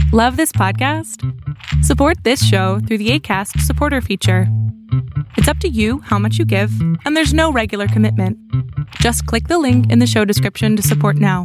Love this podcast? Support this show through the Acast supporter feature. It's up to you how much you give, and there's no regular commitment. Just click the link in the show description to support now.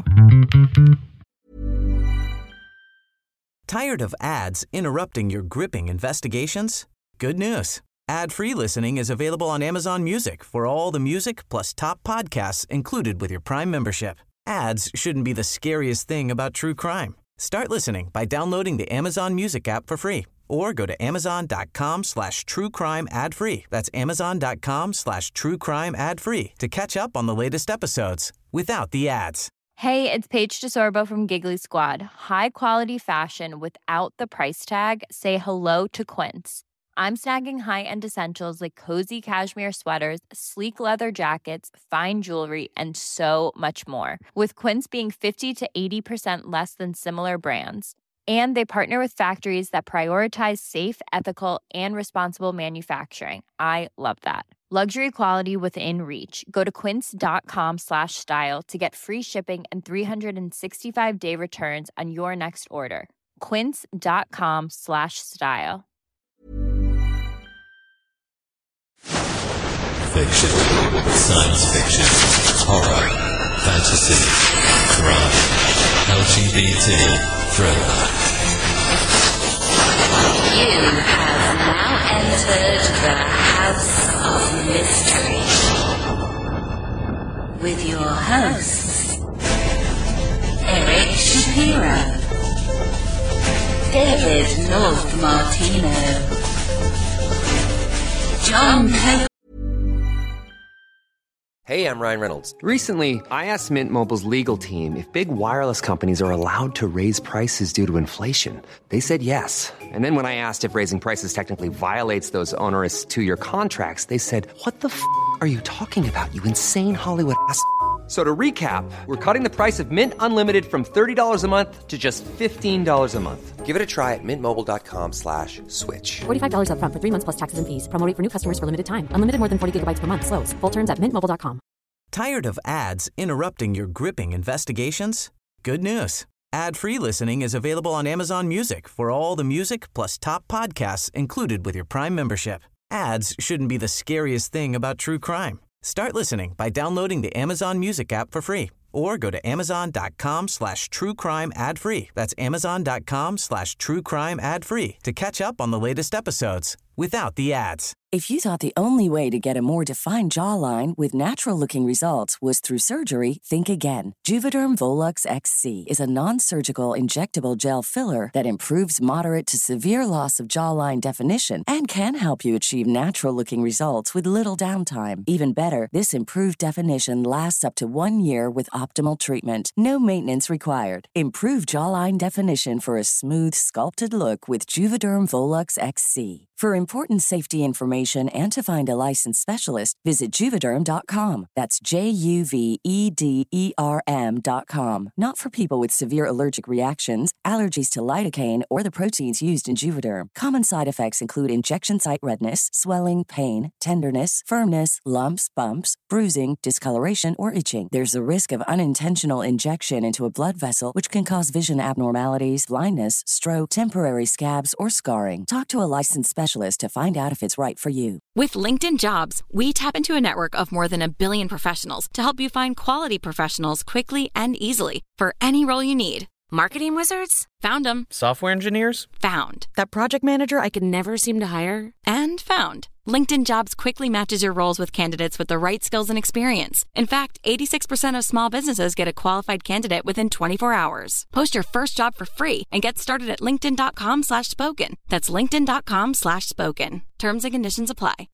Tired of ads interrupting your gripping investigations? Good news. Ad-free listening is available on Amazon Music for all the music plus top podcasts included with your Prime membership. Ads shouldn't be the scariest thing about true crime. Start listening by downloading the Amazon Music app for free or go to amazon.com/truecrime ad-free. That's amazon.com/truecrime ad-free to catch up on the latest episodes without the ads. Hey, it's Paige DeSorbo from Giggly Squad. High quality fashion without the price tag. Say hello to Quince. I'm snagging high-end essentials like cozy cashmere sweaters, sleek leather jackets, fine jewelry, and so much more. With Quince being 50 to 80% less than similar brands. And they partner with factories that prioritize safe, ethical, and responsible manufacturing. I love that. Luxury quality within reach. Go to quince.com/style to get free shipping and 365-day returns on your next order. Quince.com/style. Fiction, science fiction, horror, fantasy, crime, LGBT, thriller. You have now entered the House of Mystery with your hosts, Eric Shapiro, David North Martino, John Cope. Hey, I'm Ryan Reynolds. Recently, I asked Mint Mobile's legal team if big wireless companies are allowed to raise prices due to inflation. They said yes. And then when I asked if raising prices technically violates those onerous two-year contracts, they said, "What the f*** are you talking about, you insane Hollywood ass?" So to recap, we're cutting the price of Mint Unlimited from $30 a month to just $15 a month. Give it a try at mintmobile.com/switch. $45 up front for 3 months plus taxes and fees. Promo rate for new customers for limited time. Unlimited more than 40 gigabytes per month. Slows full terms at mintmobile.com. Tired of ads interrupting your gripping investigations? Good news. Ad-free listening is available on Amazon Music for all the music plus top podcasts included with your Prime membership. Ads shouldn't be the scariest thing about true crime. Start listening by downloading the Amazon Music app for free or go to amazon.com/truecrime ad-free. That's amazon.com/truecrime ad-free to catch up on the latest episodes without the ads. If you thought the only way to get a more defined jawline with natural-looking results was through surgery, think again. Juvederm Volux XC is a non-surgical injectable gel filler that improves moderate to severe loss of jawline definition and can help you achieve natural-looking results with little downtime. Even better, this improved definition lasts up to 1 year with optimal treatment. No maintenance required. Improve jawline definition for a smooth, sculpted look with Juvederm Volux XC. For important safety information and to find a licensed specialist, visit Juvederm.com. That's JUVEDERM.com. Not for people with severe allergic reactions, allergies to lidocaine, or the proteins used in Juvederm. Common side effects include injection site redness, swelling, pain, tenderness, firmness, lumps, bumps, bruising, discoloration, or itching. There's a risk of unintentional injection into a blood vessel, which can cause vision abnormalities, blindness, stroke, temporary scabs, or scarring. Talk to a licensed specialist to find out if it's right for you. With LinkedIn Jobs, we tap into a network of more than 1 billion professionals to help you find quality professionals quickly and easily for any role you need. Marketing wizards? Found them. Software engineers? Found. That project manager I could never seem to hire? And found. LinkedIn Jobs quickly matches your roles with candidates with the right skills and experience. In fact, 86% of small businesses get a qualified candidate within 24 hours. Post your first job for free and get started at linkedin.com/spoken. That's linkedin.com/spoken. Terms and conditions apply.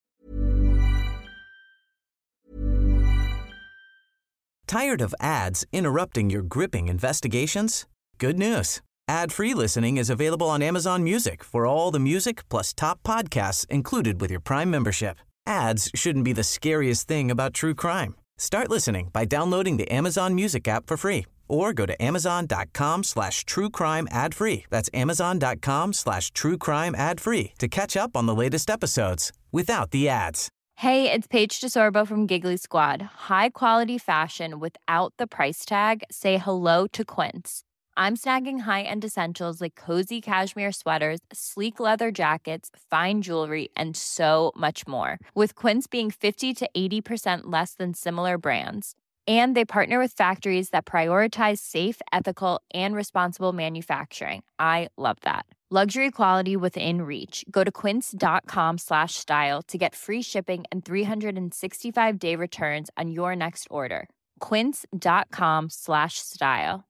Tired of ads interrupting your gripping investigations? Good news. Ad-free listening is available on Amazon Music for all the music plus top podcasts included with your Prime membership. Ads shouldn't be the scariest thing about true crime. Start listening by downloading the Amazon Music app for free or go to amazon.com/truecrime ad-free. That's amazon.com/truecrime ad-free to catch up on the latest episodes without the ads. Hey, it's Paige DeSorbo from Giggly Squad. High quality fashion without the price tag. Say hello to Quince. I'm snagging high-end essentials like cozy cashmere sweaters, sleek leather jackets, fine jewelry, and so much more. With Quince being 50 to 80% less than similar brands. And they partner with factories that prioritize safe, ethical, and responsible manufacturing. I love that. Luxury quality within reach. Go to quince.com/style to get free shipping and 365-day returns on your next order. Quince.com/style.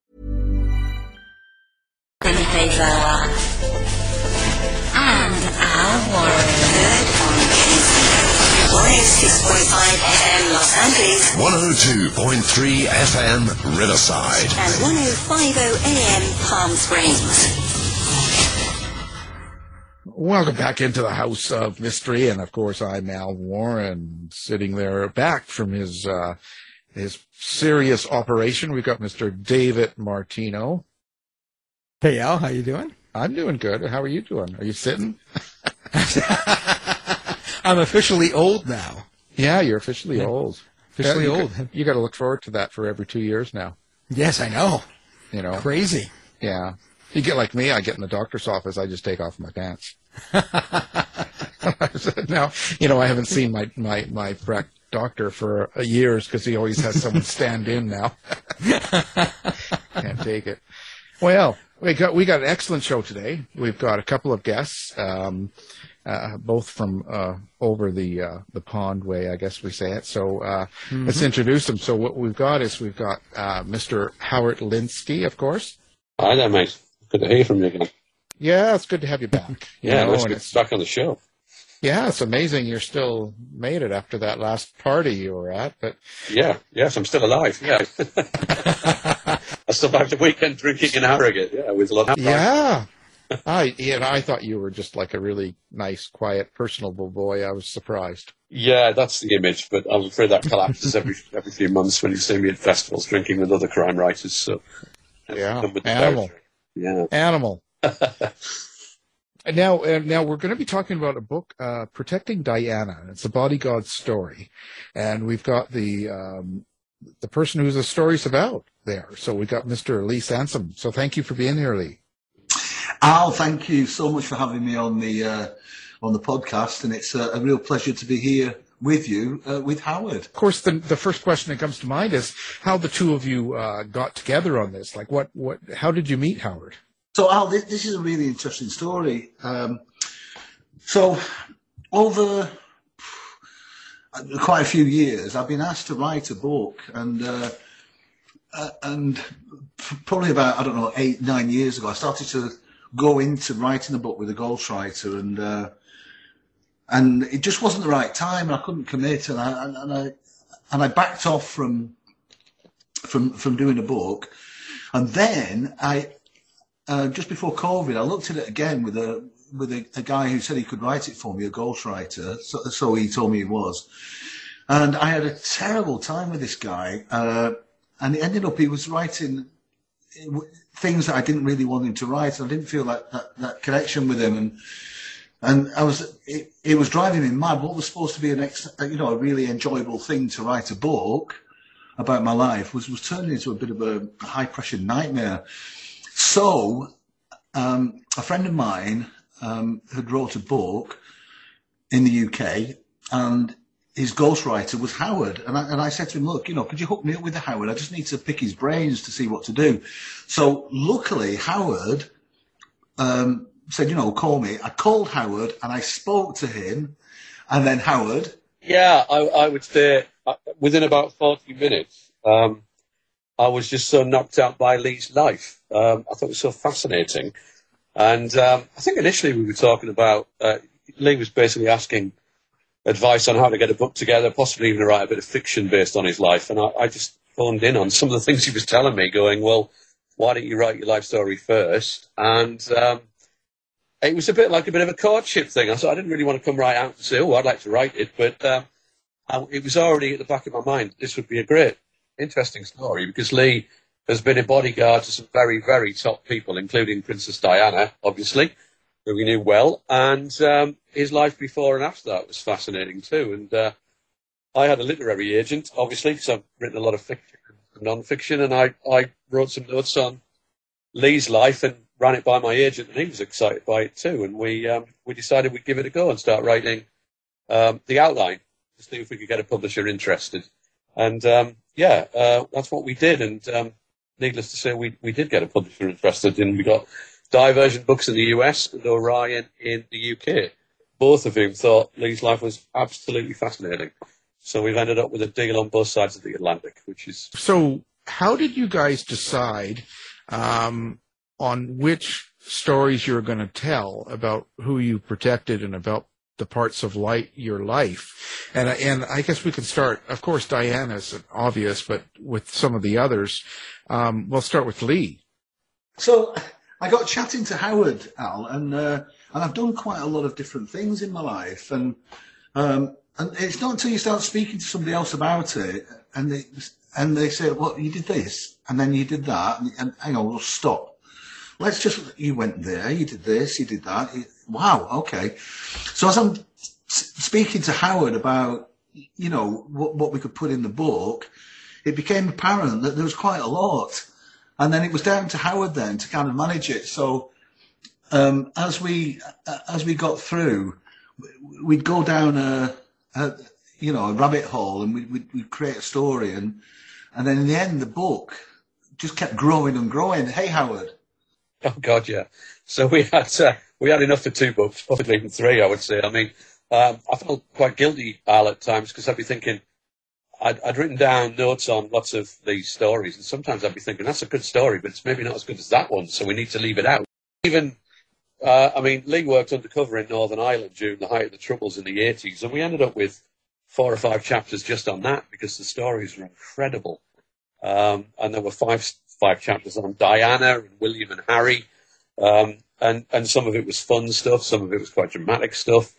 And our Warren heard on KC 106.5 FM Los Angeles, 102.3 FM Riverside, and 105.0 AM Palm Springs. Welcome back into the House of Mystery, and of course I'm Al Warren, sitting there back from his serious operation. We've got Mr. David Martino. Hey Al, how you doing? I'm doing good. How are you doing? Are you sitting? I'm officially old now. Yeah, you're officially old. Officially old. You got to look forward to that for every 2 years now. Yes, I know. You know, crazy. Yeah. You get like me, I get in the doctor's office, I just take off my pants. Now, you know, I haven't seen my doctor for years because he always has someone stand in now. Can't take it. Well, we got an excellent show today. We've got a couple of guests, both from over the pond way, I guess we say it. So let's introduce them. So what we've got is Mr. Howard Linsky, of course. Hi there, mate. Good to hear from you again. Yeah, it's good to have you back. Let's get back on the show. Yeah, it's amazing you're still made it after that last party you were at. But yes, I'm still alive. Yeah, I survived the weekend drinking in Harrogate. Yeah, with a lot of I thought you were just like a really nice, quiet, personable boy. I was surprised. Yeah, that's the image, but I'm afraid that collapses every few months when you see me at festivals drinking with other crime writers. So animal. Yeah, animal. Now we're going to be talking about a book, Protecting Diana. It's a bodyguard story, and we've got the person who the story's about there. So we got Mr. Lee Sansom. So thank you for being here, Lee. Al, thank you so much for having me on the podcast, and it's a real pleasure to be here with you, with Howard. Of course, the first question that comes to mind is how the two of you got together on this. Like, how did you meet Howard? So, Al, this is a really interesting story. So, over quite a few years, I've been asked to write a book, and probably about 8-9 years ago, I started to go into writing a book with a ghostwriter, and it just wasn't the right time, and I couldn't commit, and I backed off from doing a book, and then just before COVID, I looked at it again with a guy who said he could write it for me, a ghostwriter. So he told me he was, and I had a terrible time with this guy, and it ended up he was writing things that I didn't really want him to write. I didn't feel that connection with him, and it was driving me mad. What was supposed to be a really enjoyable thing to write a book about my life was turning into a bit of a high pressure nightmare. So a friend of mine had wrote a book in the UK, and his ghostwriter was Howard. And I said to him, look, could you hook me up with Howard? I just need to pick his brains to see what to do. So luckily, Howard said, call me. I called Howard and I spoke to him, and then Howard. Yeah, I would say within about 40 minutes, I was just so knocked out by Lee's life. I thought it was so fascinating. And I think initially we were talking about, Lee was basically asking advice on how to get a book together, possibly even to write a bit of fiction based on his life. And I just phoned in on some of the things he was telling me, going, well, why don't you write your life story first? And it was a bit of a courtship thing. I didn't really want to come right out and say, oh, I'd like to write it. But it was already at the back of my mind. This would be a great, interesting story, because Lee has been a bodyguard to some very, very top people, including Princess Diana, obviously, who we knew well. And his life before and after that was fascinating too. And I had a literary agent, obviously, because I've written a lot of fiction and non-fiction, and I wrote some notes on Lee's life and ran it by my agent, and he was excited by it too. And we decided we'd give it a go and start writing the outline to see if we could get a publisher interested. And that's what we did. And needless to say, we did get a publisher interested, and we got Diversion Books in the US and Orion in the UK, both of whom thought Lee's life was absolutely fascinating. So we've ended up with a deal on both sides of the Atlantic, which is... So how did you guys decide on which stories you were going to tell about who you protected and about the parts of your life? And I guess we can start, of course, Diana's obvious, but with some of the others, we'll start with Lee. So I got chatting to Howard, Al, and I've done quite a lot of different things in my life, and it's not until you start speaking to somebody else about it, and they say, well, you did this, and then you did that, and hang on, we'll stop. You went there, you did this, you did that. Wow, okay. So as I'm speaking to Howard about, what we could put in the book, it became apparent that there was quite a lot. And then it was down to Howard then to kind of manage it. So as we got through, we'd go down a rabbit hole, and we'd create a story, and then in the end the book just kept growing and growing. Hey, Howard. Oh God, yeah. So we had enough for 2 books, possibly even 3, I would say. I mean, I felt quite guilty, Al, at times, because I'd be thinking, I'd written down notes on lots of these stories, and sometimes I'd be thinking, that's a good story, but it's maybe not as good as that one, so we need to leave it out. Even, Lee worked undercover in Northern Ireland during the height of the Troubles in the 80s, and we ended up with 4 or 5 chapters just on that, because the stories were incredible. And there were 5 chapters on Diana and William and Harry, and some of it was fun stuff, some of it was quite dramatic stuff.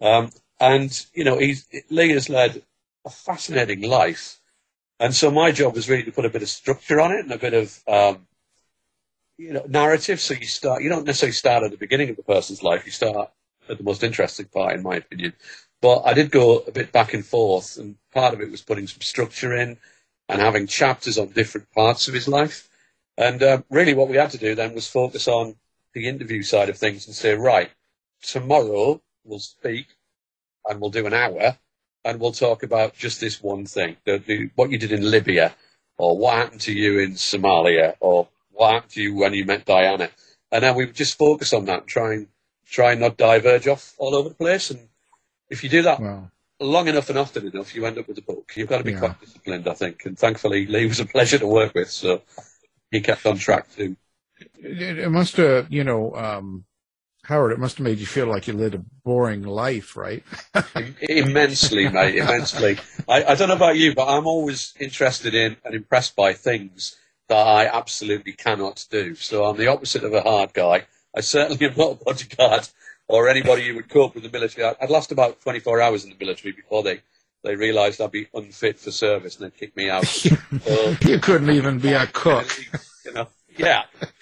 Lee has led a fascinating life, and so my job was really to put a bit of structure on it and a bit of narrative. So you don't necessarily start at the beginning of the person's life, you start at the most interesting part, in my opinion. But I did go a bit back and forth, and part of it was putting some structure in and having chapters on different parts of his life. And really what we had to do then was focus on the interview side of things and say, right, tomorrow we'll speak and we'll do an hour, and we'll talk about just this one thing, what you did in Libya, or what happened to you in Somalia, or what happened to you when you met Diana. And then we would just focus on that and try and not diverge off all over the place. And if you do that long enough and often enough, you end up with a book. You've got to be quite disciplined, I think. And thankfully, Lee was a pleasure to work with, so he kept on track too. It must have, Howard, it must have made you feel like you led a boring life, right? Immensely, mate, immensely. I don't know about you, but I'm always interested in and impressed by things that I absolutely cannot do. So I'm the opposite of a hard guy. I certainly am not a bodyguard or anybody who would cope with the military. I'd last about 24 hours in the military before they realised I'd be unfit for service and they'd kick me out. So, you couldn't even be a cook. Yeah.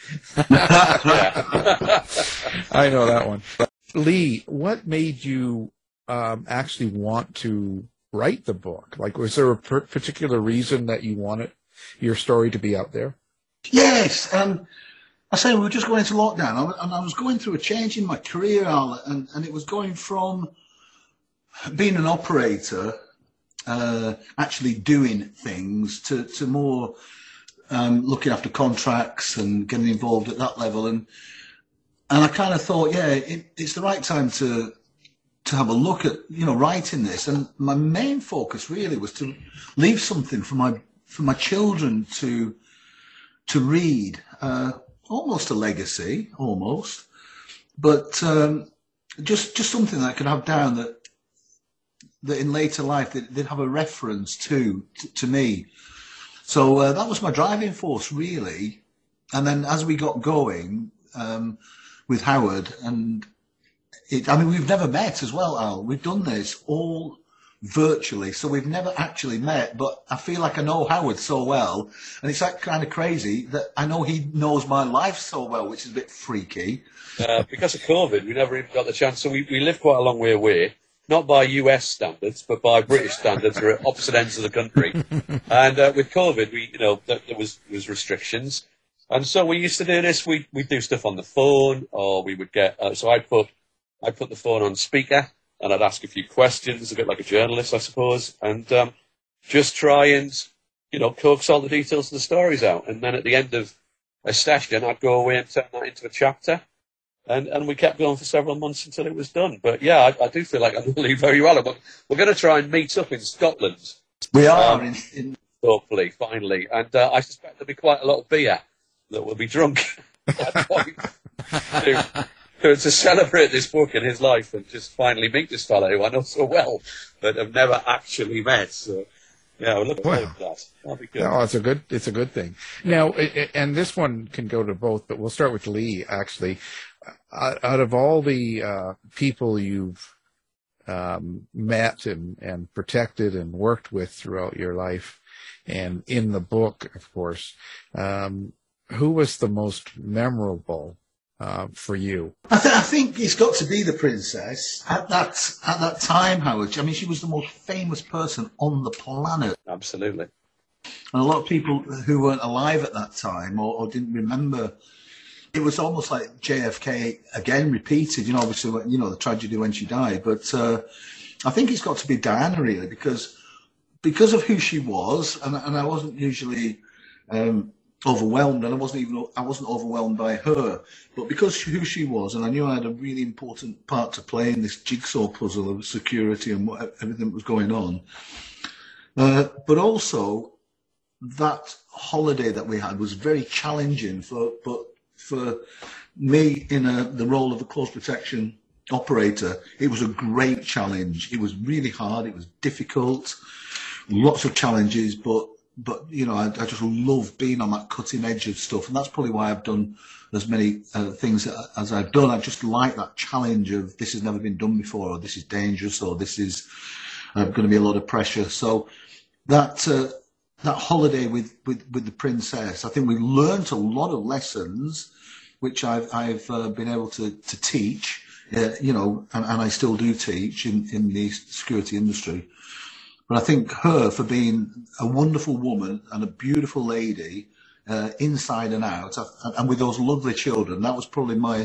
I know that one. Lee, what made you actually want to write the book? Like, was there a particular reason that you wanted your story to be out there? Yes. I say we were just going into lockdown, and I was going through a change in my career, Al, and it was going from being an operator, actually doing things, to more looking after contracts and getting involved at that level. And I kind of thought, it's the right time to have a look at, writing this. And my main focus really was to leave something for my children to read, almost a legacy, almost, but just something that I could have down that in later life they'd have a reference to me. So that was my driving force, really. And then as we got going with Howard, we've never met as well, Al. We've done this all virtually, so we've never actually met, but I feel like I know Howard so well, and it's like kind of crazy that I know he knows my life so well, which is a bit freaky. Because of COVID, we never even got the chance. So we live quite a long way away, not by US standards, but by British standards. We're at opposite ends of the country. And with COVID, there was restrictions. And so we used to do this. We'd do stuff on the phone, or we would get. So I'd put the phone on speaker, and I'd ask a few questions, a bit like a journalist, I suppose, and just try and, coax all the details of the stories out. And then at the end of a session, I'd go away and turn that into a chapter. And we kept going for several months until it was done. But yeah, I do feel like I know Lee very well. But we're going to try and meet up in Scotland. We are hopefully, finally. And I suspect there'll be quite a lot of beer that will be drunk at that point to celebrate this book and his life, and just finally meet this fellow who I know so well but have never actually met. So yeah, we're looking forward to that. That'll be good. No, it's a good thing. Now, and this one can go to both, but we'll start with Lee, actually. Out of all the people you've met and protected and worked with throughout your life, and in the book, of course, who was the most memorable for you? I think it's got to be the princess. At that time, Howard, I mean, she was the most famous person on the planet. Absolutely. And a lot of people who weren't alive at that time or didn't remember, it was almost like JFK again repeated, obviously, the tragedy when she died. But I think it's got to be Diana, really, because of who she was, and I wasn't usually overwhelmed, and I wasn't overwhelmed by her, but because who she was, and I knew I had a really important part to play in this jigsaw puzzle of security and everything that was going on. But also, that holiday that we had was very challenging for me in the role of a close protection operator. It was a great challenge. It was really hard. It was difficult. Lots of challenges, but I just love being on that cutting edge of stuff, and that's probably why I've done as many things as I've done. I just like that challenge of this has never been done before, or this is dangerous, or this is going to be a lot of pressure. So that holiday with the princess, I think we learnt a lot of lessons, which I've been able to teach, and I still do teach in the security industry. But I think her, for being a wonderful woman and a beautiful lady, inside and out, and with those lovely children, that was probably my,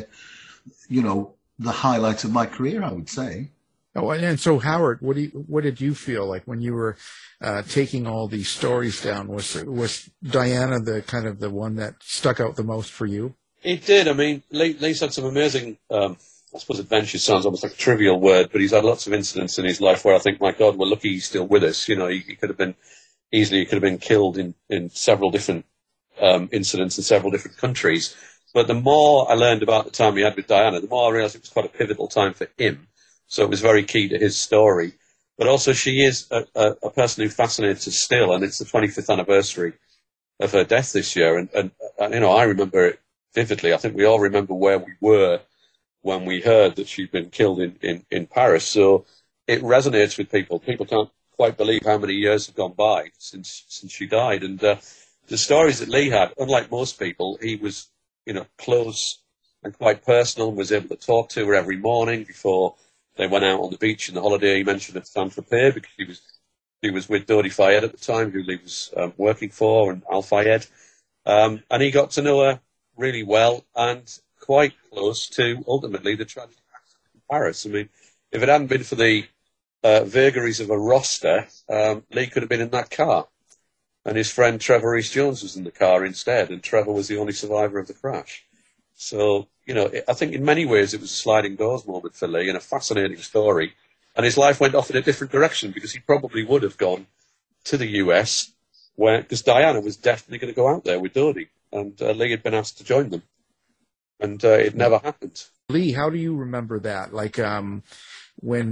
the highlight of my career, I would say. Oh, and so Howard, what did you feel like when you were taking all these stories down? Was Diana the one that stuck out the most for you? It did. I mean, Lee's had some amazing. I suppose adventure sounds almost like a trivial word, but he's had lots of incidents in his life where I think, my God, we're lucky he's still with us. He could have been killed in several different incidents in several different countries. But the more I learned about the time he had with Diana, the more I realised it was quite a pivotal time for him. So it was very key to his story. But also, she is a person who fascinates us still, and it's the 25th anniversary of her death this year. And I remember it vividly. I think we all remember where we were when we heard that she'd been killed in Paris. So it resonates with people. People can't quite believe how many years have gone by since she died. And the stories that Lee had, unlike most people, he was, close and quite personal, and was able to talk to her every morning before they went out on the beach in the holiday he mentioned at Saint-Tropez, because he was with Dodi Fayed at the time, who Lee was working for, and Al Fayed. And he got to know her really well, and quite close to, ultimately, the tragic accident in Paris. I mean, if it hadn't been for the vagaries of a roster, Lee could have been in that car. And his friend Trevor Rees-Jones was in the car instead, and Trevor was the only survivor of the crash. So, I think in many ways it was a sliding doors moment for Lee, and a fascinating story. And his life went off in a different direction, because he probably would have gone to the US, because Diana was definitely going to go out there with Dodi, and Lee had been asked to join them. And it never happened. Lee, how do you remember that? Like when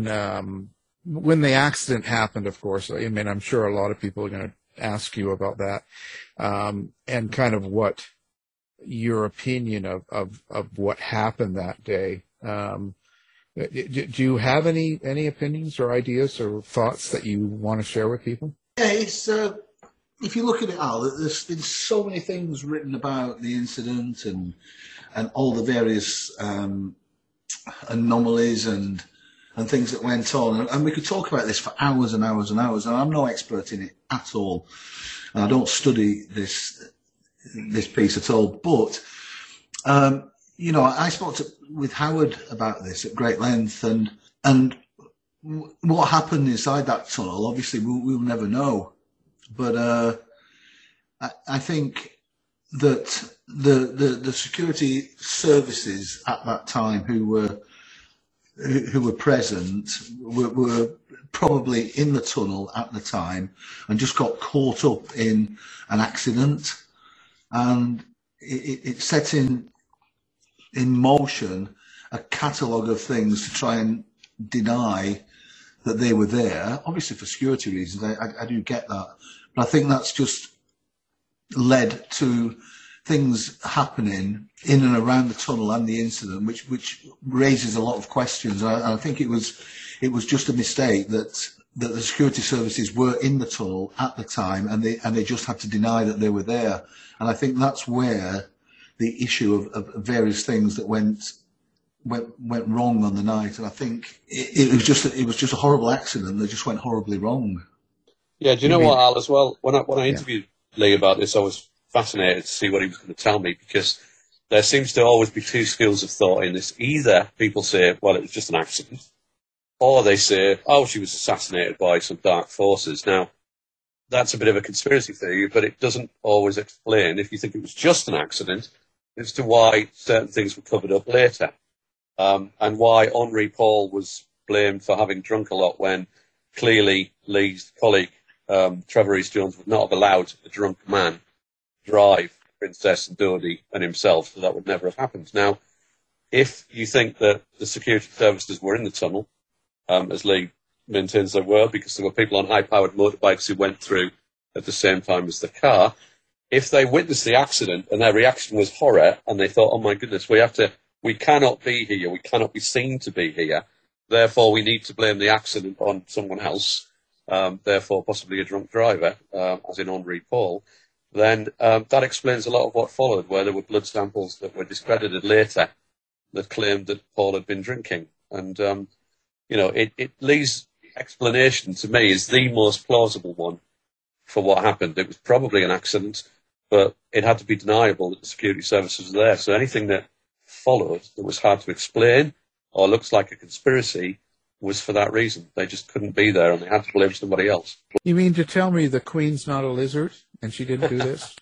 the accident happened, of course. I mean, I'm sure a lot of people are going to ask you about that, and kind of what your opinion of what happened that day. Do you have any opinions or ideas or thoughts that you want to share with people? Yeah, it's if you look at it, Al, there's been so many things written about the incident and all the various anomalies and things that went on. And we could talk about this for hours and hours and hours, and I'm no expert in it at all. And I don't study this this piece at all. But you know, I spoke with Howard about this at great length, and what happened inside that tunnel, obviously we'll never know. But I think that the security services at that time who were present were probably in the tunnel at the time and just got caught up in an accident, and it set in motion a catalogue of things to try and deny that they were there, obviously for security reasons. I do get that, but I think that's just led to things happening in and around the tunnel and the incident, which raises a lot of questions. I think it was just a mistake that the security services were in the tunnel at the time, and they just had to deny that they were there. And I think that's where the issue of various things that went wrong on the night. And I think it was just a horrible accident that just went horribly wrong. Yeah, do you know what, Al, as well? When I interviewed Lee about this, I was fascinated to see what he was going to tell me, because there seems to always be two schools of thought in this. Either people say, well, it was just an accident, or they say, oh, she was assassinated by some dark forces. Now, that's a bit of a conspiracy theory, but it doesn't always explain, if you think it was just an accident, as to why certain things were covered up later, and why Henri Paul was blamed for having drunk a lot when clearly Lee's colleague, Trevor East-Jones, would not have allowed a drunk man drive Princess and Dodie and himself, so that would never have happened. Now, if you think that the security services were in the tunnel, as Lee maintains they were, because there were people on high-powered motorbikes who went through at the same time as the car, if they witnessed the accident and their reaction was horror, and they thought, oh my goodness, we cannot be here, we cannot be seen to be here, therefore we need to blame the accident on someone else, therefore possibly a drunk driver, as in Henri Paul, then that explains a lot of what followed, where there were blood samples that were discredited later that claimed that Paul had been drinking. And, you know, Lee's explanation to me is the most plausible one for what happened. It was probably an accident, but it had to be deniable that the security services were there. So anything that followed that was hard to explain or looks like a conspiracy was for that reason. They just couldn't be there, and they had to blame somebody else. You mean to tell me the Queen's not a lizard and she didn't do this?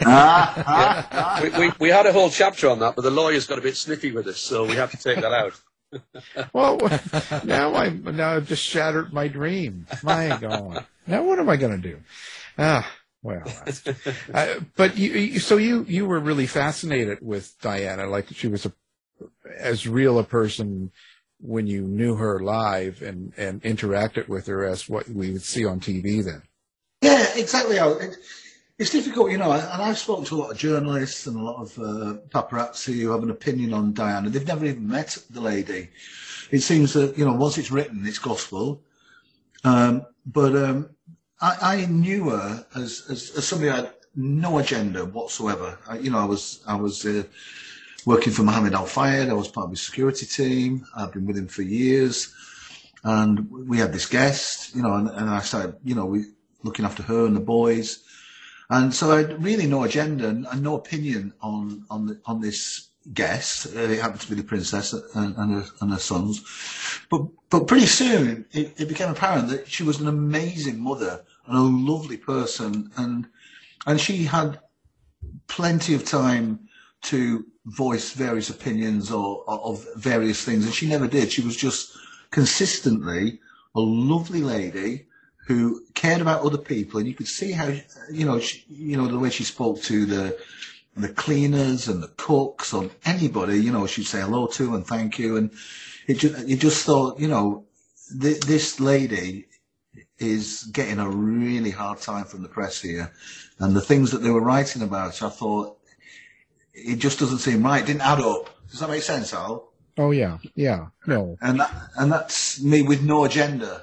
Yeah. We had a whole chapter on that, but the lawyers got a bit sniffy with us, so we had to take that out. Well, now I've just shattered my dream. My God. Now what am I going to do? Well, but you were really fascinated with Diana, like she was as real a person when you knew her live and interacted with her as what we would see on TV then. Yeah, exactly. It's difficult, you know, and I've spoken to a lot of journalists and a lot of paparazzi who have an opinion on Diana. They've never even met the lady. It seems that, you know, once it's written, it's gospel. But I knew her as somebody who had no agenda whatsoever. I was working for Mohammed Al-Fayed. I was part of his security team. I've been with him for years. And we had this guest, you know, and I started, you know, looking after her and the boys. And so I had really no agenda and no opinion on this guest. It happened to be the princess and her sons. But pretty soon it became apparent that she was an amazing mother and a lovely person. And she had plenty of time to voice various opinions of various things. And she never did. She was just consistently a lovely lady who cared about other people, and you could see how, the way she spoke to the cleaners and the cooks or anybody, you know, she'd say hello to and thank you, and you just thought, you know, this lady is getting a really hard time from the press here, and the things that they were writing about her, I thought it just doesn't seem right. It didn't add up. Does that make sense, Al? Oh yeah, no. And that's me with no agenda.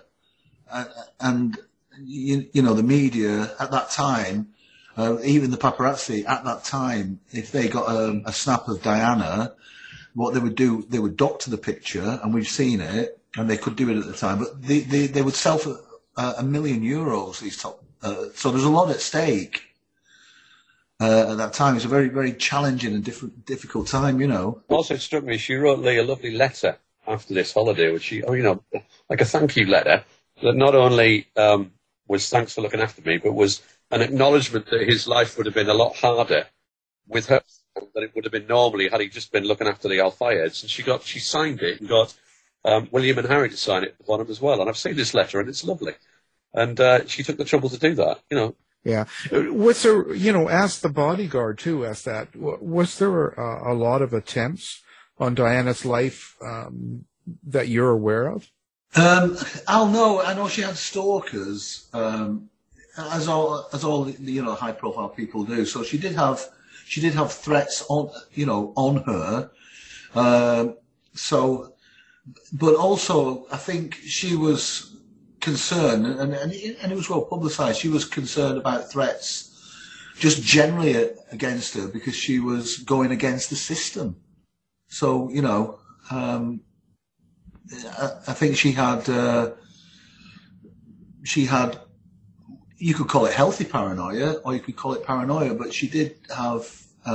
And you know, the media at that time, even the paparazzi at that time, if they got a snap of Diana, what they would do, they would doctor the picture, and we've seen it, and they could do it at the time, but they would sell for €1 million, these top. So there's a lot at stake. at that time. It's a very, very challenging and difficult time, you know. Also, it struck me, she wrote Lee a lovely letter after this holiday, which like a thank you letter that not only was thanks for looking after me, but was an acknowledgement that his life would have been a lot harder with her than it would have been normally had he just been looking after the Al-Fayeds. And she signed it and got William and Harry to sign it at the bottom as well. And I've seen this letter and it's lovely. And she took the trouble to do that, you know. Yeah. Was there, as the bodyguard too, was there a lot of attempts on Diana's life that you're aware of? I know she had stalkers, as all high profile people do. So she did have threats on her. But also I think she was concerned, and it was well publicised. She was concerned about threats just generally against her because she was going against the system. So I think she had, you could call it healthy paranoia, or you could call it paranoia, but she did have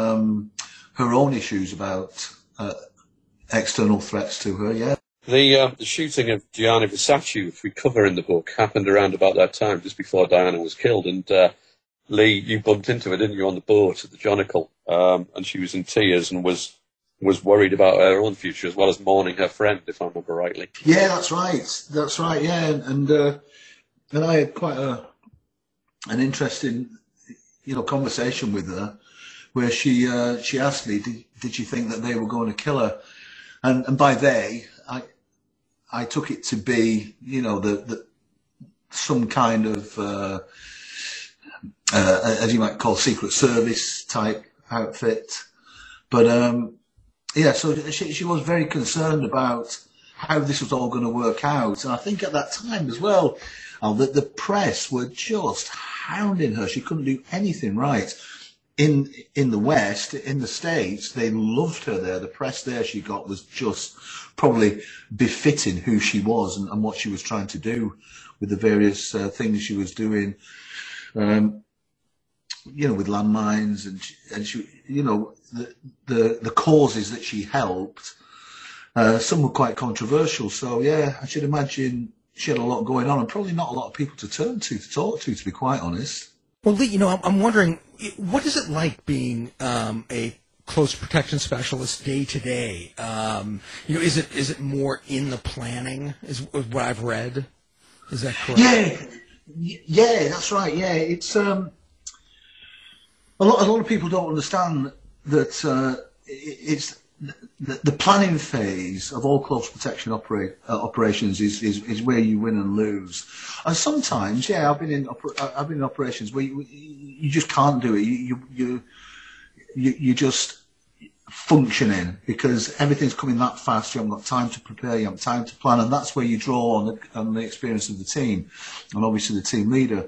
her own issues about external threats to her, yeah. The shooting of Gianni Versace, which we cover in the book, happened around about that time, just before Diana was killed. And Lee, you bumped into her, didn't you, on the boat at the Jonicle? And she was in tears and was worried about her own future as well as mourning her friend, if I remember rightly. Yeah, that's right. Yeah, and I had quite an interesting, conversation with her, where she asked me, did she think that they were going to kill her? And by they, I took it to be, the some kind of, as you might call, Secret Service type outfit. But yeah, so she was very concerned about how this was all going to work out. And I think at that time as well, that the press were just hounding her. She couldn't do anything right. In the West, in the States, they loved her there. The press there she got was just probably befitting who she was and what she was trying to do with the various things she was doing, with landmines and she, the causes that she helped. Some were quite controversial. So yeah, I should imagine she had a lot going on and probably not a lot of people to turn to talk to be quite honest. Well, Lee, I'm wondering, what is it like being a close protection specialist day to day? Is it more in the planning? Is what I've read? Is that correct? Yeah, that's right. Yeah, it's a lot of people don't understand that it's the planning phase of all close protection operations is where you win and lose. And sometimes, I've been in operations where you just can't do it. You just functioning because everything's coming that fast. You haven't got time to prepare. You haven't time to plan, and that's where you draw on the experience of the team, and obviously the team leader.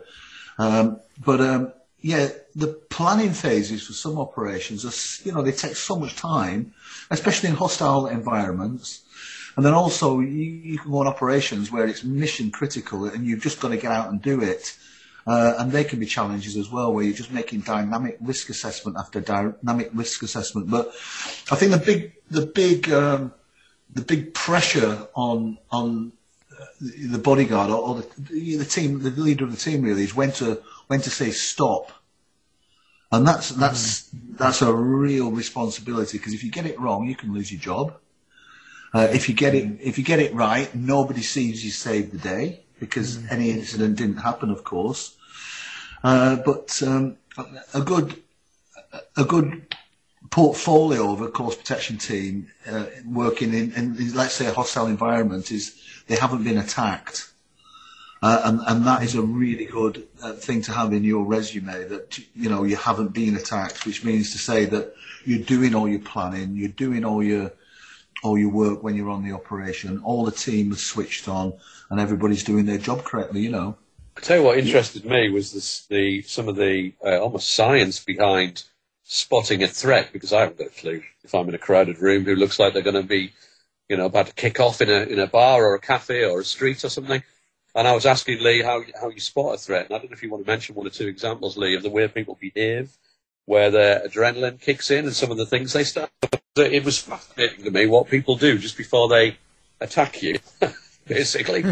The planning phases for some operations are, they take so much time, especially in hostile environments. And then also you can go on operations where it's mission critical and you've just got to get out and do it. And they can be challenges as well, where you're just making dynamic risk assessment after dynamic risk assessment. But I think the big pressure on the bodyguard or the team, the leader of the team really, is when to say stop. And that's a real responsibility, because if you get it wrong, you can lose your job. If you get it right, nobody sees you saved the day, because any incident didn't happen, of course. But a good portfolio of a course protection team working in, let's say, a hostile environment is they haven't been attacked. And that is a really good thing to have in your resume, that you haven't been attacked, which means to say that you're doing all your planning, you're doing all your work when you're on the operation, all the team is switched on, and everybody's doing their job correctly. I tell you what interested me was some of the almost science behind spotting a threat, because I haven't got a clue if I'm in a crowded room who looks like they're going to be, about to kick off in a bar or a cafe or a street or something. And I was asking Lee how you spot a threat. And I don't know if you want to mention one or two examples, Lee, of the way people behave where their adrenaline kicks in and some of the things they start. It was fascinating to me what people do just before they attack you, basically.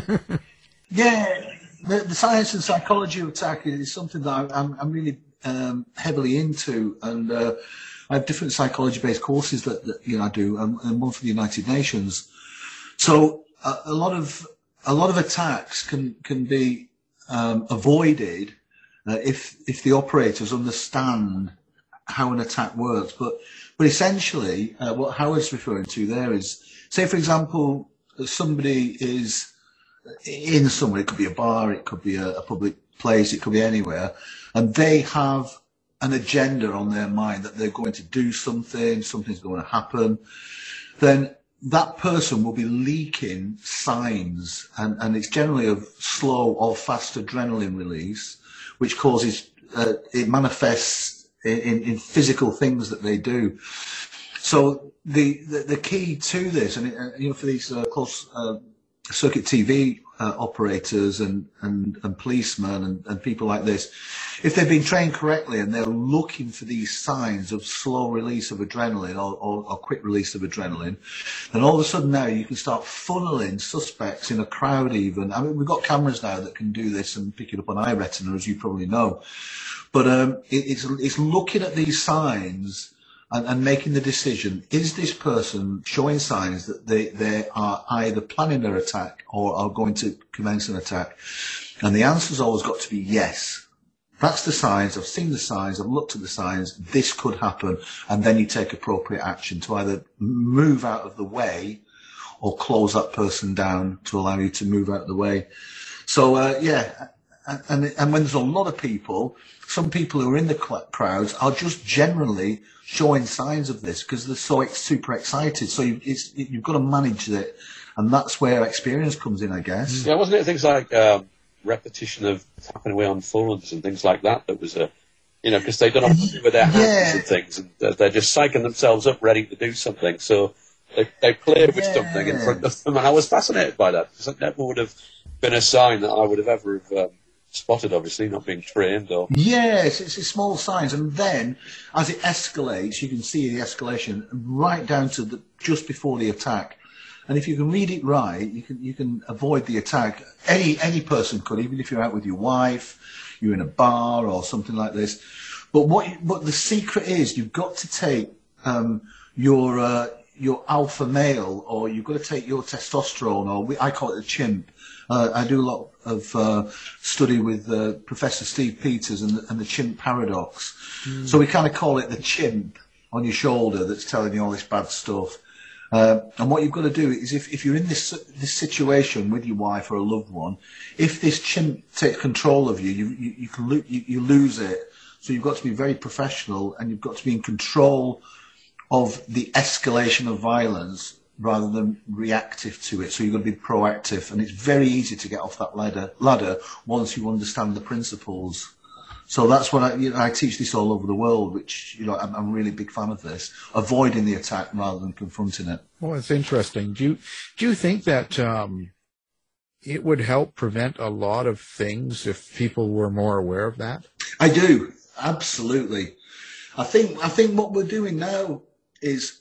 Yeah, the science and psychology of attack is something that I'm really heavily into, and I have different psychology-based courses that I do, and one for the United Nations. So a lot of attacks can be avoided if the operators understand how an attack works. But essentially, what Howard's referring to there is, say for example, somebody is in somewhere. It could be a bar, it could be a public place, it could be anywhere, and they have an agenda on their mind that they're going to do something, something's going to happen. Then that person will be leaking signs, and it's generally of slow or fast adrenaline release, which causes it manifests in physical things that they do. So the key to this, and for these close circuit TV operators and policemen and people like this, if they've been trained correctly and they're looking for these signs of slow release of adrenaline or quick release of adrenaline, then all of a sudden now you can start funneling suspects in a crowd even. I mean, we've got cameras now that can do this and pick it up on iRetina, as you probably know. But it's looking at these signs and making the decision, is this person showing signs that they are either planning their attack or are going to commence an attack? And the answer's always got to be yes. That's the signs. I've seen the signs. I've looked at the signs. This could happen. And then you take appropriate action to either move out of the way or close that person down to allow you to move out of the way. So, and when there's a lot of people, some people who are in the crowds are just generally showing signs of this because they're so super excited. So you've got to manage it. And that's where experience comes in, I guess. Yeah, wasn't it things like repetition of tapping away on phones and things like that was because they don't know what to do with their hands and things, and they're just psyching themselves up ready to do something. So they play with something in front of them, and I was fascinated by that because that never would have been a sign that I would have ever spotted, obviously, not being trained. Or yes, it's small signs, and then as it escalates, you can see the escalation right down to just before the attack. And if you can read it right, you can avoid the attack. Any person could, even if you're out with your wife, you're in a bar or something like this. But what the secret is, you've got to take your alpha male, or you've got to take your testosterone, or I call it a chimp. I do a lot of study with Professor Steve Peters and the chimp paradox. So we kind of call it the chimp on your shoulder that's telling you all this bad stuff. And what you've got to do is, if you're in this situation with your wife or a loved one, if this chimp takes control of you, you lose it. So you've got to be very professional, and you've got to be in control of the escalation of violence rather than reactive to it. So you've got to be proactive, and it's very easy to get off that ladder once you understand the principles. So that's what I teach this all over the world, which I'm a really big fan of this, avoiding the attack rather than confronting it. Well, it's interesting. Do you think that it would help prevent a lot of things if people were more aware of that? I do, absolutely. I think what we're doing now is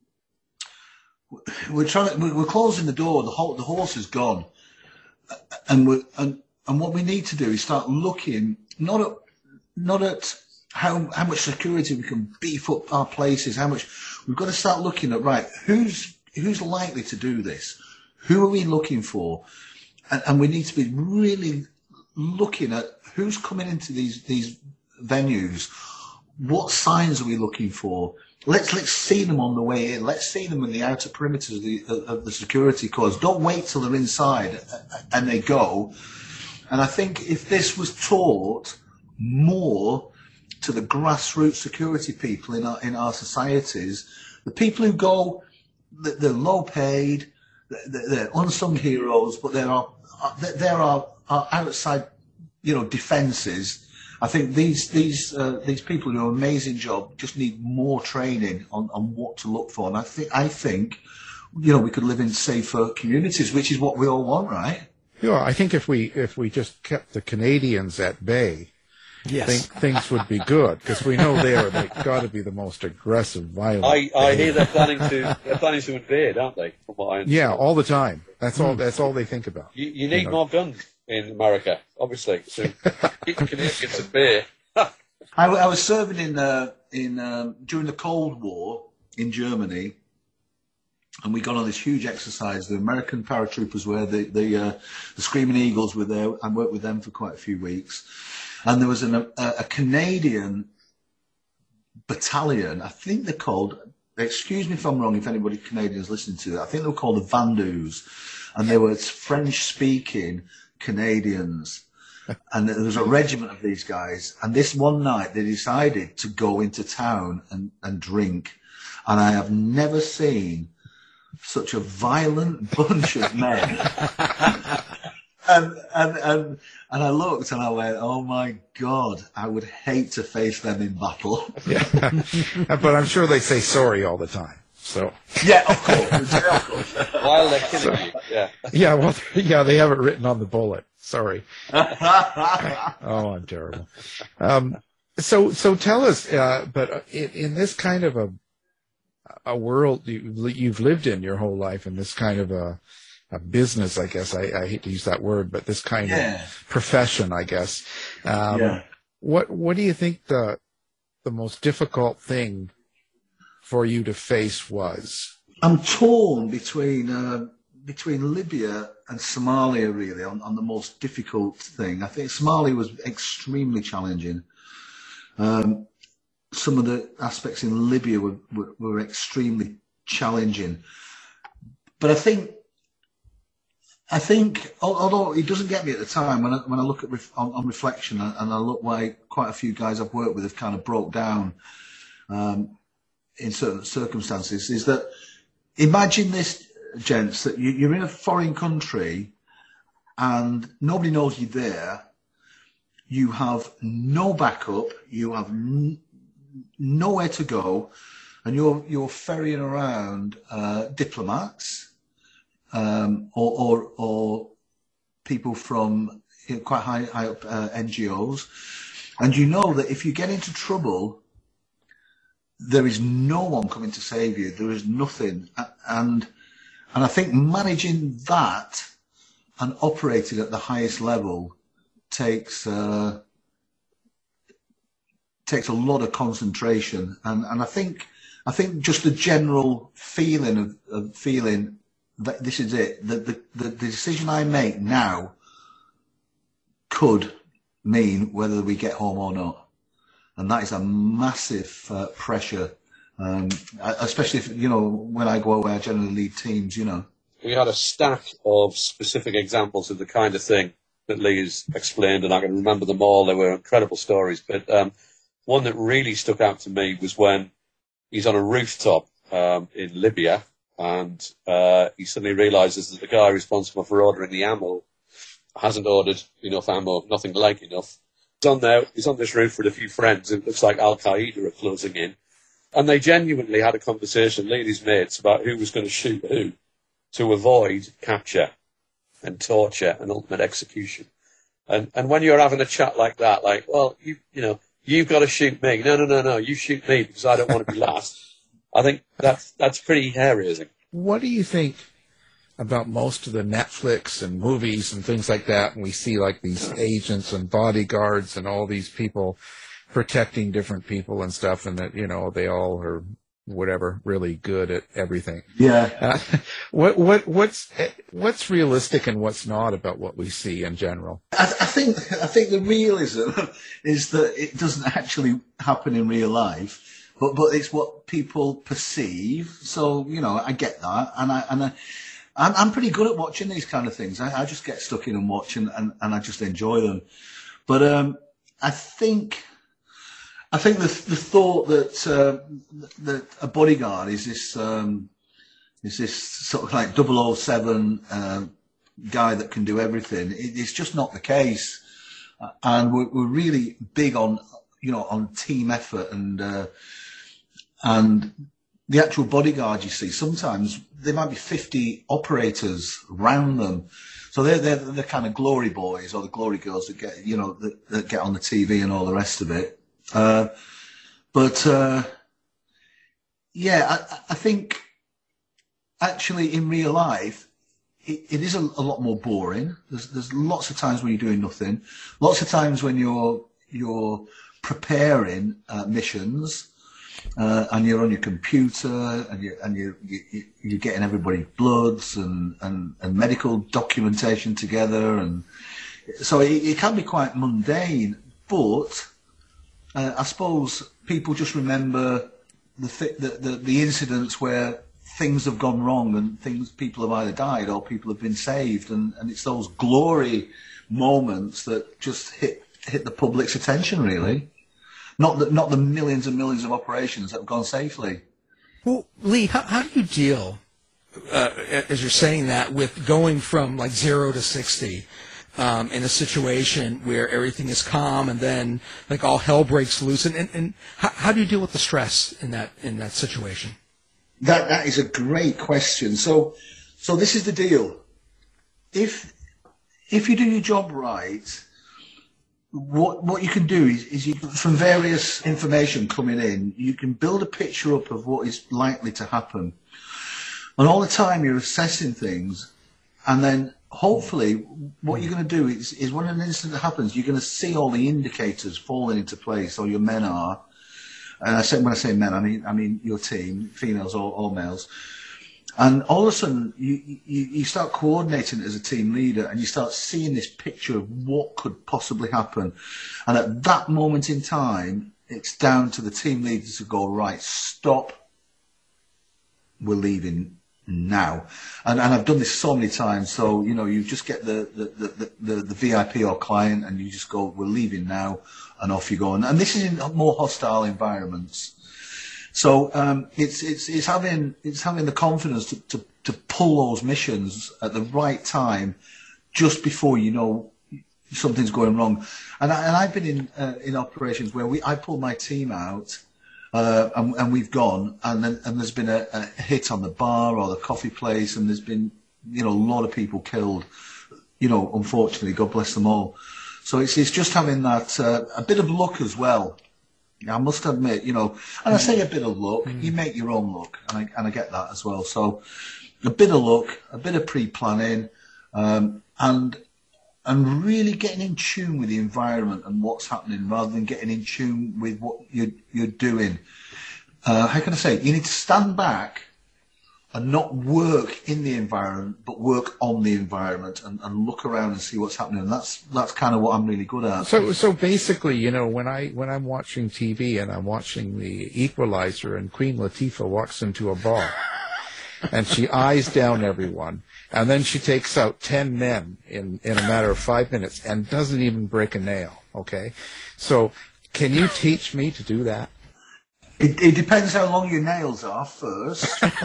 we're closing the door. The horse is gone, and what we need to do is start looking not at how much security we can beef up our places. We've got to start looking at, right, who's likely to do this? Who are we looking for? And we need to be really looking at who's coming into these venues. What signs are we looking for? Let's see them on the way in. Let's see them in the outer perimeters of the security corps. Don't wait till they're inside and they go. And I think if this was taught more to the grassroots security people in our societies, the people who go, they're low paid, they're unsung heroes, but there are outside, defences. I think these people who do an amazing job just need more training on what to look for. And I think we could live in safer communities, which is what we all want, right? Yeah, I think if we just kept the Canadians at bay, Yes. things would be good, because we know they've got to be the most aggressive, violent. I hear they're planning to invade, aren't they? From what I understand. Yeah, all the time. That's all they think about. You need more guns in America, obviously, to keep Canadians at bay. I was serving in during the Cold War in Germany, and we got on this huge exercise. The American paratroopers were the Screaming Eagles were there. I worked with them for quite a few weeks, and there was a Canadian battalion. I think they're called. Excuse me if I'm wrong. If anybody Canadians listening to it, I think they were called the Vandus, and they were French-speaking Canadians. And there was a regiment of these guys. And this one night, they decided to go into town and drink. And I have never seen such a violent bunch of men. and I looked and I went, oh my God, I would hate to face them in battle. Yeah. But I'm sure they say sorry all the time. So. Yeah, of course. While they're killing you, yeah. Yeah, well, yeah, they have it written on the bullet. Sorry. Oh, I'm terrible. So tell us, but in this kind of a world you've lived in your whole life, in this kind of a business, I guess, I hate to use that word, but this kind of profession, I guess. What do you think the most difficult thing for you to face was? I'm torn between Libya and Somalia, really, on the most difficult thing. I think Somalia was extremely challenging. Some of the aspects in Libya were extremely challenging. But I think, although it doesn't get me at the time, when I look at on reflection, and I look why quite a few guys I've worked with have kind of broke down in certain circumstances, is that imagine this, gents, that you're in a foreign country and nobody knows you're there. You have no backup. You have nowhere to go, and you're ferrying around diplomats or people from quite high up NGOs, and you know that if you get into trouble, there is no one coming to save you. There is nothing, and I think managing that and operating at the highest level takes a lot of concentration, and I think just the general feeling of feeling that this is it. The decision I make now could mean whether we get home or not, and that is a massive pressure. Especially if, when I go away, I generally lead teams. We had a stack of specific examples of the kind of thing that Lee's explained, and I can remember them all. They were incredible stories, but one that really stuck out to me was when he's on a rooftop in Libya, and he suddenly realises that the guy responsible for ordering the ammo hasn't ordered enough ammo, nothing like enough. He's on this roof with a few friends, and it looks like Al-Qaeda are closing in. And they genuinely had a conversation, Lee and his mates, about who was going to shoot who to avoid capture and torture and ultimate execution. And when you're having a chat like that, like, well, you've got to shoot me. No, you shoot me because I don't want to be last. I think that's pretty hair-raising. What do you think about most of the Netflix and movies and things like that, and we see like these agents and bodyguards and all these people protecting different people and stuff, and that they all are whatever really good at everything? Yeah. What's realistic and what's not about what we see in general? I think the realism is that it doesn't actually happen in real life, but it's what people perceive. So I get that, and I'm pretty good at watching these kind of things. I just get stuck in and watch, and I just enjoy them. But I think the thought that a bodyguard is this sort of like 007 guy that can do everything. It's just not the case, and we're really big on on team effort and the actual bodyguard you see, sometimes there might be 50 operators around them. So they're the kind of glory boys or the glory girls that get, that get on the TV and all the rest of it. I think actually in real life, it is a lot more boring. There's lots of times when you're doing nothing. Lots of times when you're preparing missions, and you're on your computer and you're getting everybody's bloods and medical documentation together, and so it can be quite mundane. But I suppose people just remember the incidents where things have gone wrong and people have either died or people have been saved, and it's those glory moments that just hit the public's attention, really. Not the millions and millions of operations that have gone safely. Well, Lee, how do you deal, as you're saying that, with going from like 0 to 60 in a situation where everything is calm and then like all hell breaks loose? And how do you deal with the stress in that situation? That is a great question. So this is the deal. If you do your job right, what you can do is you, from various information coming in, you can build a picture up of what is likely to happen. And all the time you're assessing things, and then hopefully what you're going to do is when an incident happens, you're going to see all the indicators falling into place, or your men are. And when I say men, I mean your team, females or males. And all of a sudden, you start coordinating as a team leader, and you start seeing this picture of what could possibly happen. And at that moment in time, it's down to the team leaders to go, right, stop, we're leaving now. And I've done this so many times. So, you just get the VIP or client, and you just go, we're leaving now, and off you go. And this is in more hostile environments. So it's having the confidence to pull those missions at the right time, just before you know something's going wrong. And I've been in operations where I pull my team out, and we've gone, and there's been a hit on the bar or the coffee place, and there's been a lot of people killed. Unfortunately, God bless them all. So it's just having that a bit of luck as well. I must admit, and I say a bit of luck, you make your own luck, and I get that as well. So a bit of luck, a bit of pre-planning, and really getting in tune with the environment and what's happening, rather than getting in tune with what you're doing. How can I say? You need to stand back and not work in the environment, but work on the environment and look around and see what's happening. And that's kind of what I'm really good at. So basically, when I'm watching TV and I'm watching The Equalizer, and Queen Latifah walks into a bar and she eyes down everyone, and then she takes out 10 men in a matter of 5 minutes and doesn't even break a nail. Okay, so can you teach me to do that? It depends how long your nails are first.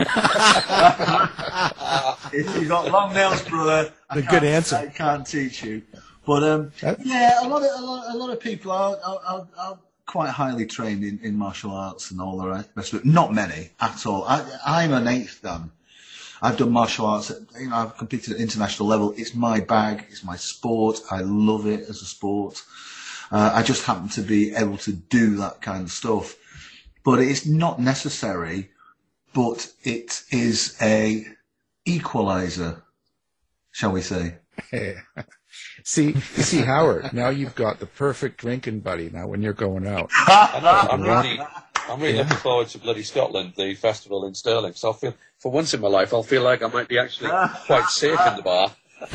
If you've got long nails, brother, good answer. I can't teach you. But yeah, a lot of people are quite highly trained in martial arts and all the rest of it. Not many at all. I'm an 8th dan. I've done martial arts. I've competed at international level. It's my bag. It's my sport. I love it as a sport. I just happen to be able to do that kind of stuff. But it's not necessary, but it is a equalizer, shall we say. See, Howard, now you've got the perfect drinking buddy now when you're going out. I know, I'm really looking forward to bloody Scotland, the festival in Stirling. So for once in my life, I'll feel like I might be actually quite safe in the bar.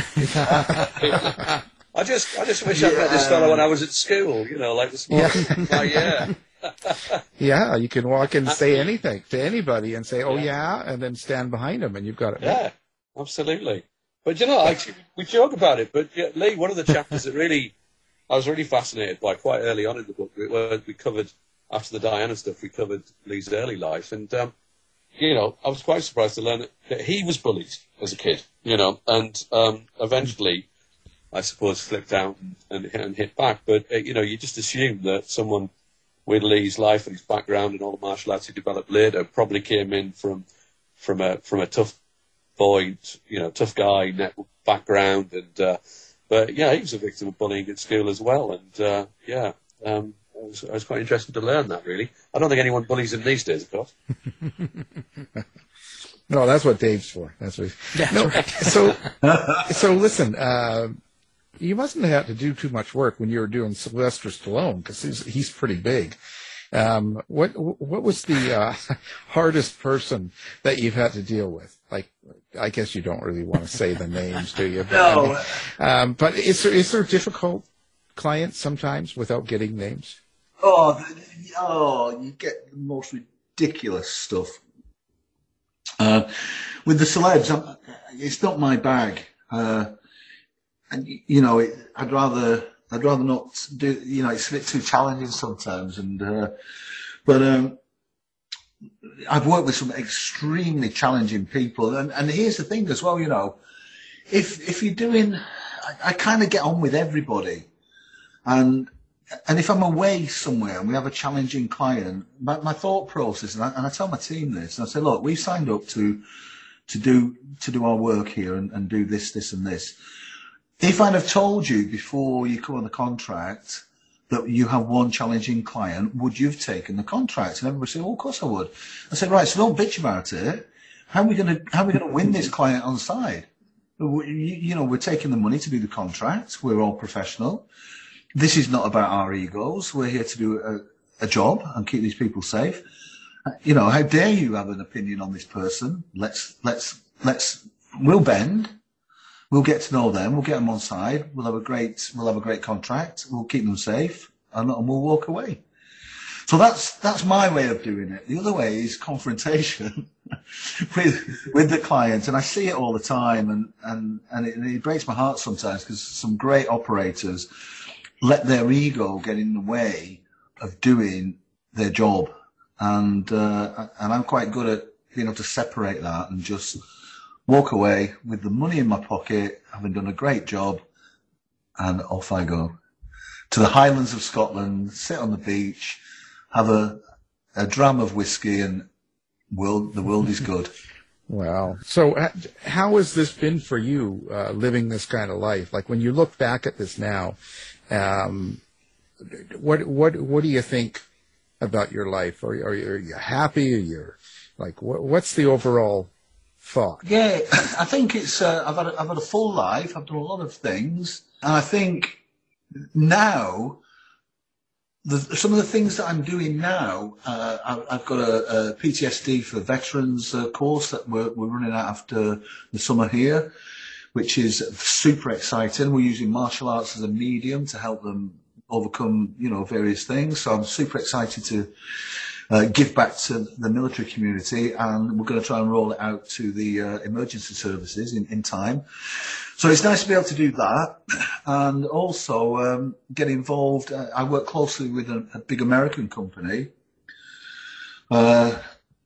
I just wish I'd met this fellow when I was at school, like this morning. Yeah. Yeah, you can walk in and say anything to anybody and say, "Oh yeah," and then stand behind them, and you've got it. Yeah, absolutely. But actually, we joke about it. But Lee, one of the chapters that I was really fascinated by quite early on in the book, where we covered, after the Diana stuff, we covered Lee's early life, and I was quite surprised to learn that he was bullied as a kid, and eventually, I suppose, flipped out and hit back. But you just assume that someone with Lee's life and his background and all the martial arts he developed later. Probably came in from a tough boy, tough guy background, and but yeah, he was a victim of bullying at school as well, and I was quite interested to learn that. Really, I don't think anyone bullies him these days, of course. No, that's what Dave's for. That's what. Right. So listen. You mustn't have had to do too much work when you were doing Sylvester Stallone, because he's pretty big. What was the hardest person that you've had to deal with? Like, I guess you don't really want to say the names, do you? But, No. But is there difficult clients sometimes without getting names? You get the most ridiculous stuff. With the celebs, it's not my bag. And I'd rather not do. It's a bit too challenging sometimes. But I've worked with some extremely challenging people. And here's the thing as well. If you're doing, I kind of get on with everybody. And if I'm away somewhere and we have a challenging client, my thought process, and I tell my team this, and I say, look, we've signed up to do our work here and do this, and this. If I'd have told you before you come on the contract that you have one challenging client, would you have taken the contract? And everybody said, "Oh, of course I would." I said, "Right, so don't bitch about it. How are we going to win this client on side? We're taking the money to do the contract. We're all professional. This is not about our egos. We're here to do a job and keep these people safe. How dare you have an opinion on this person? We'll bend. We'll get to know them. We'll get them on side. We'll have a great contract. We'll keep them safe, and we'll walk away." So that's my way of doing it. The other way is confrontation with the client, and I see it all the time, and it breaks my heart sometimes, because some great operators let their ego get in the way of doing their job, and I'm quite good at being able to separate that and just walk away with the money in my pocket, having done a great job, and off I go to the Highlands of Scotland, sit on the beach, have a dram of whiskey, and the world is good. Wow. So how has this been for you, living this kind of life? Like, when you look back at this now, what do you think about your life? Are you happy? Are you what's the overall thought? Yeah, I think it's. I've had a full life. I've done a lot of things, and I think now some of the things that I'm doing now. I've got a PTSD for veterans course that we're running out after the summer here, which is super exciting. We're using martial arts as a medium to help them overcome, various things. So I'm super excited to give back to the military community, and we're going to try and roll it out to the emergency services in time. So it's nice to be able to do that, and also get involved. I work closely with a big American company, and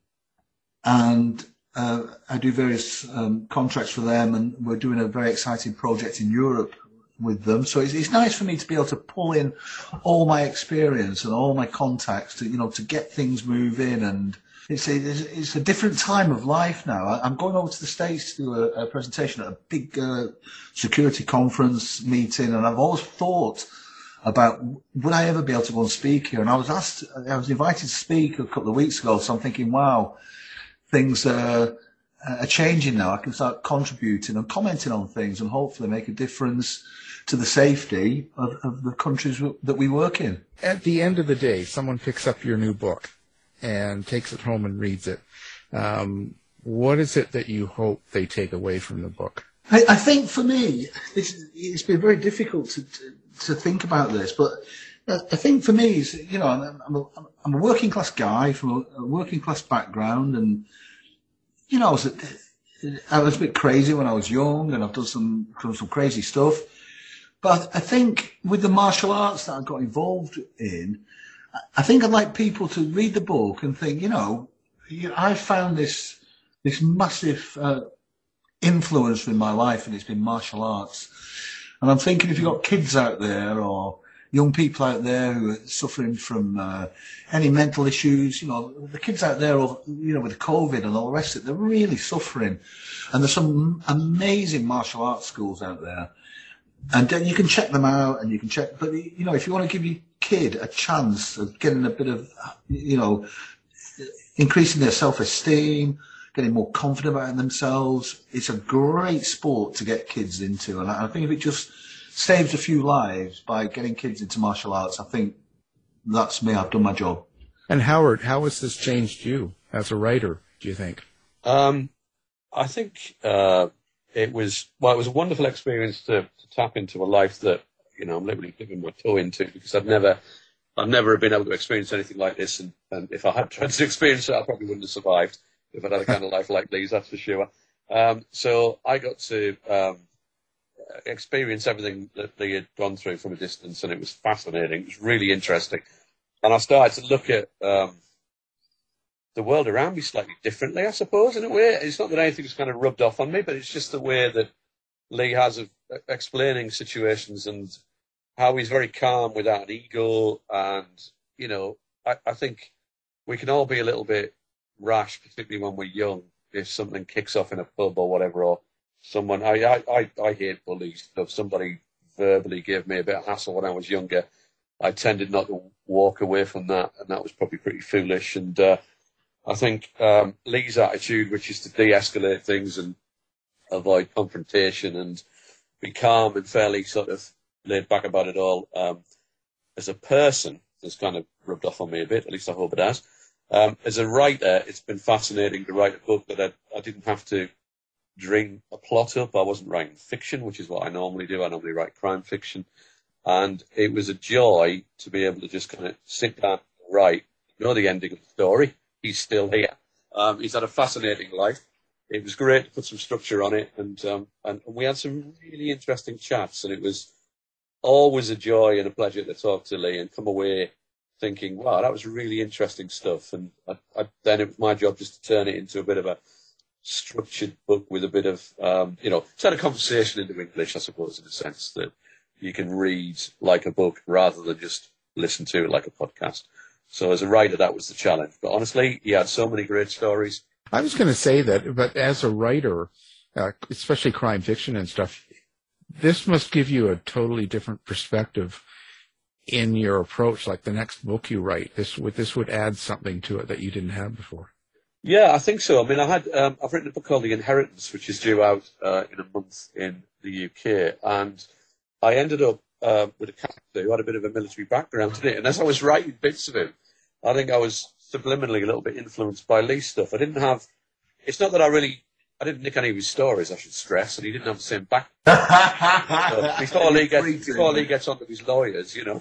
I do various contracts for them, and we're doing a very exciting project in Europe with them. So it's nice for me to be able to pull in all my experience and all my contacts to get things moving. And it's a different time of life now. I'm going over to the States to do a presentation at a big security conference meeting, and I've always thought about, would I ever be able to go and speak here? And I was invited to speak a couple of weeks ago, so I'm thinking, wow, things are changing now. I can start contributing and commenting on things and hopefully make a difference to the safety of the countries that we work in. At the end of the day, someone picks up your new book and takes it home and reads it. What is it that you hope they take away from the book? I think for me, it's been very difficult to think about this, but I think for me, I'm a working class guy from a working class background, and I was a bit crazy when I was young, and I've done some crazy stuff. But I think with the martial arts that I got involved in, I think I'd like people to read the book and think, I found this massive influence in my life, and it's been martial arts. And I'm thinking, if you've got kids out there, or young people out there who are suffering from any mental issues. You know, the kids out there, you know, with COVID and all the rest of it, they're really suffering. And there's some amazing martial arts schools out there. And you can check them out, and you can check. But, you know, if you want to give your kid a chance of getting a bit of, you know, increasing their self-esteem, getting more confident about themselves, it's a great sport to get kids into. And I think if it just saves a few lives by getting kids into martial arts, I think that's me. I've done my job. And Howard, how has this changed you as a writer, do you think? I think it was a wonderful experience to tap into a life that, you know, I'm literally dipping my toe into, because I've never been able to experience anything like this. And if I had tried to experience it, I probably wouldn't have survived if I'd had a kind of life like Lee's, that's for sure. So I got to experience everything that Lee had gone through from a distance, and it was fascinating. It was really interesting. And I started to look at the world around me slightly differently, I suppose, in a way. It's not that anything's kind of rubbed off on me, but it's just the way that Lee has of explaining situations and how he's very calm without an ego. And, you know, I think we can all be a little bit rash, particularly when we're young, if something kicks off in a pub or whatever, or someone, I hate bullies. If somebody verbally gave me a bit of hassle when I was younger, I tended not to walk away from that, and that was probably pretty foolish. And I think Lee's attitude, which is to de-escalate things and avoid confrontation and be calm and fairly sort of laid back about it all, as a person, has kind of rubbed off on me a bit. At least I hope it has. As a writer, it's been fascinating to write a book that I didn't have to dream a plot up. I wasn't writing fiction, which is what I normally do. I normally write crime fiction. And it was a joy to be able to just kind of sit down and write, know the ending of the story. He's still here. He's had a fascinating life. It was great to put some structure on it. And we had some really interesting chats. And it was always a joy and a pleasure to talk to Lee and come away thinking, wow, that was really interesting stuff. And then it was my job just to turn it into a bit of a structured book with a bit of, turn a conversation into English, I suppose, in a sense that you can read like a book rather than just listen to it like a podcast. So as a writer, that was the challenge. But honestly, he had so many great stories. I was going to say that, but as a writer, especially crime fiction and stuff, this must give you a totally different perspective in your approach. Like the next book you write, this would add something to it that you didn't have before. Yeah, I think so. I mean, I've written a book called The Inheritance, which is due out in a month in the UK, and I ended up with a character who had a bit of a military background in it. And as I was writing bits of him, I think I was subliminally a little bit influenced by Lee's stuff. It's not that I didn't nick any of his stories, I should stress, and he didn't have the same background. Before Lee gets onto his lawyers, you know.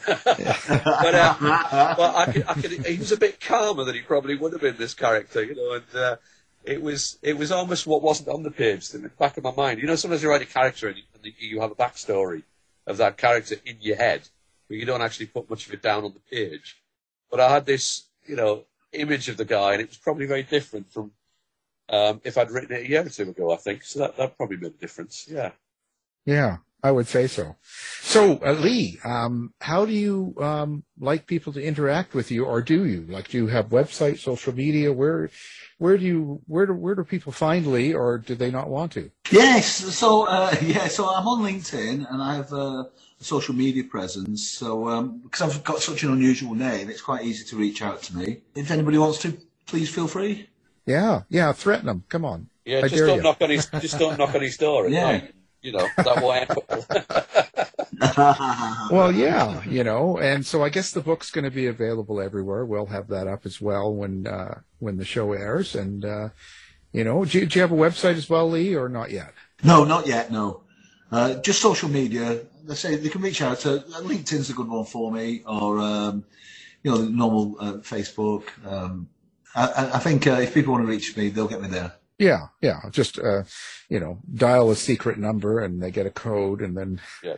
But he was a bit calmer than he probably would have been, this character, you know, and it was almost what wasn't on the page in the back of my mind. You know, sometimes you write a character and you have a backstory of that character in your head, but you don't actually put much of it down on the page. But I had this, you know, image of the guy, and it was probably very different from if I'd written it a year or two ago, I think. So that probably made a difference. Yeah. Yeah, I would say so. So, Lee, how do you like people to interact with you, or do you? Like, do you have websites, social media? Where do people find Lee, or do they not want to? Yes. So I'm on LinkedIn, and I have a social media presence. So because I've got such an unusual name, it's quite easy to reach out to me. If anybody wants to, please feel free. Yeah, threaten him. Come on. Yeah, just don't knock on his door. Yeah. Night. You know, that will end. Well, yeah, you know, and so I guess the book's going to be available everywhere. We'll have that up as well when the show airs. And, you know, do you have a website as well, Lee, or not yet? No, not yet, no. Just social media. They say they can reach out to LinkedIn's a good one for me, or, you know, the normal Facebook. I think if people want to reach me, they'll get me there. Yeah. Just, you know, dial a secret number and they get a code and then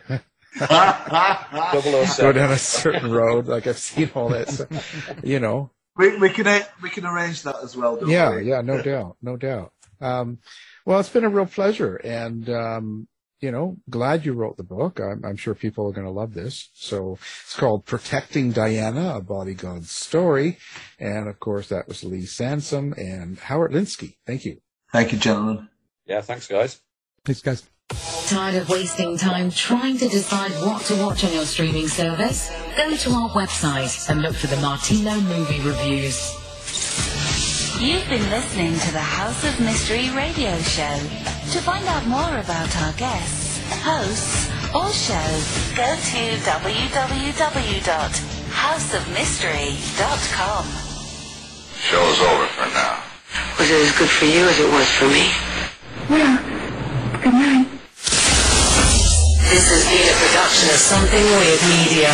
go down a certain road. Like I've seen all that, so, you know. We can arrange that as well. Yeah, no doubt. Well, it's been a real pleasure. And, glad you wrote the book. I'm sure people are going to love this. So it's called Protecting Diana, A Bodyguard's Story. And, of course, that was Lee Sansom and Howard Linsky. Thank you. Thank you, gentlemen. Yeah, thanks, guys. Thanks, guys. Tired of wasting time trying to decide what to watch on your streaming service? Go to our website and look for the Martino Movie Reviews. You've been listening to the House of Mystery radio show. To find out more about our guests, hosts, or shows, go to www.houseofmystery.com. Show's over for now. Was it as good for you as it was for me? Yeah. Good night. This has been a production of Something Weird Media.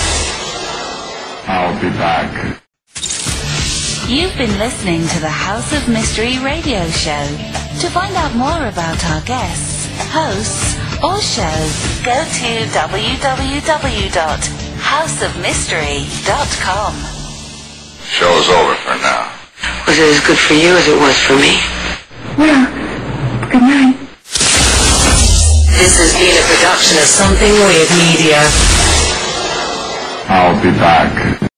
I'll be back. You've been listening to the House of Mystery radio show. To find out more about our guests, hosts, or shows, go to www.houseofmystery.com. Show's over for now. Was it as good for you as it was for me? Yeah. Good night. This has been a production of Something Weird Media. I'll be back.